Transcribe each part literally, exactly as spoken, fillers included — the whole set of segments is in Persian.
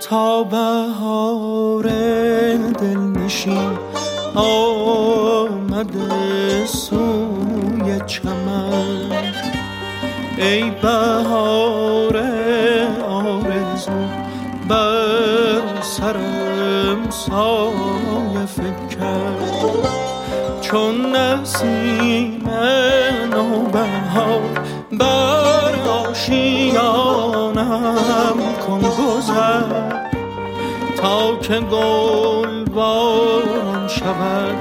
تا بهار دلنشین آمده سوی چمن. ای بهار آرزو بر سرم سایه فکن، چون نسیم نوبهار بر آشیانم کن گذر، تا که گل باران شود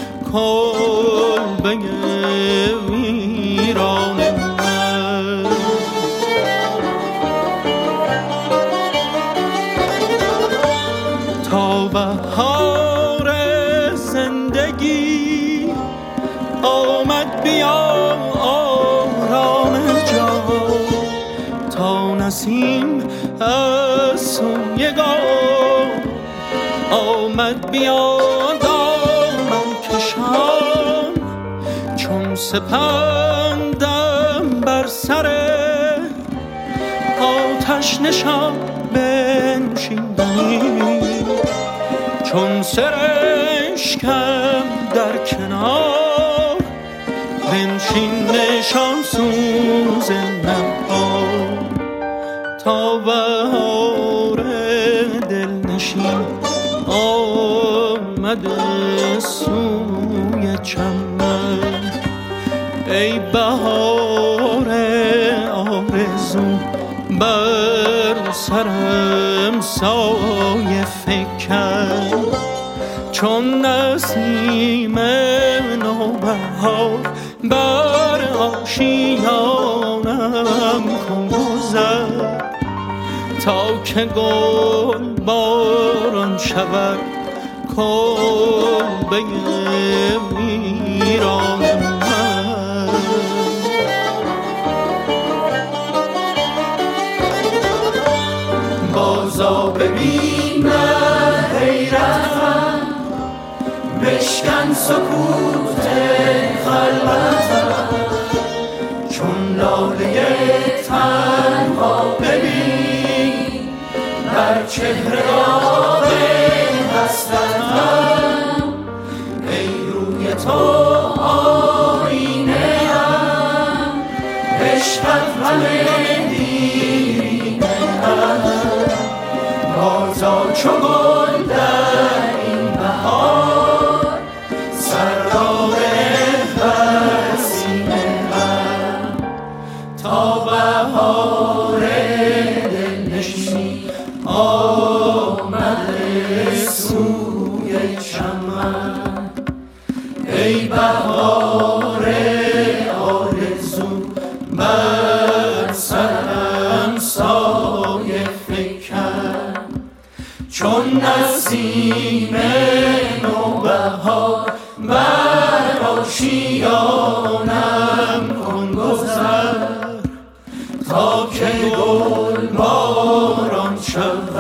کلبه ویران من. تا بهار زندگی آمد بیا آرام جان، تا نسیم از سوی گل آمد بیا دامن کشان، چون سپندم بر سر آتش نشان بنشیندنی، چون سرشکم در کنار بنشین نشان سوز نهار. تا بهار دلنشین آمده سوی چمن. ای بهار آرزو بر سرم سایه فکن، چون نسیم نوبهار بر آشیانم کن گذر، تا که گل باران شود کلبه ویران من. بازا ببین حیرتم، بشکن سکوت خلوتم، چون لاله تنها ببین بر چهره داغ حسرتم. ای روی تو آینه ام، عشقت همه دیرینه ام، بازا چو گل در این بهار سرار بر سینه ام. تا بهار دلنشین آمده سوی چمن. ای بهار آرزو بر سرم سایه فکن، چون نسیم نوبهار بر آشیانم کن گذر، تا که گل باران شود